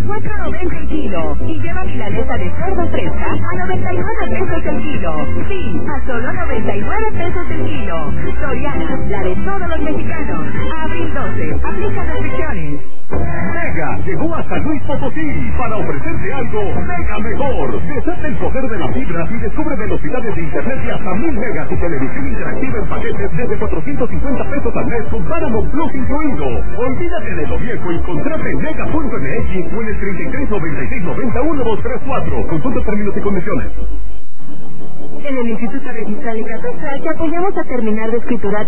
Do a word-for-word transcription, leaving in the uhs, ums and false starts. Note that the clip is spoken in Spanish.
cuatro noventa el kilo. Y lleva milanesa de cerdo fresca a noventa y nueve pesos el kilo. Sí, a solo noventa y nueve pesos el kilo. Soriana, la de todos los mexicanos. Abril doce, aplica restricciones. Mega llegó a San Luis Potosí para ofrecerte algo mega mejor. Desata el poder de la fibra y descubre velocidades de internet de hasta mil megas y televisión interactiva en paquetes desde cuatrocientos cincuenta pesos al mes con Paramount Plus incluido. Olvídate de lo viejo y contrata en mega punto m x o en el treinta y tres noventa y seis noventa uno dos tres cuatro. Consulta términos y condiciones. En el Instituto Registral y Catastral te apoyamos a terminar de escriturar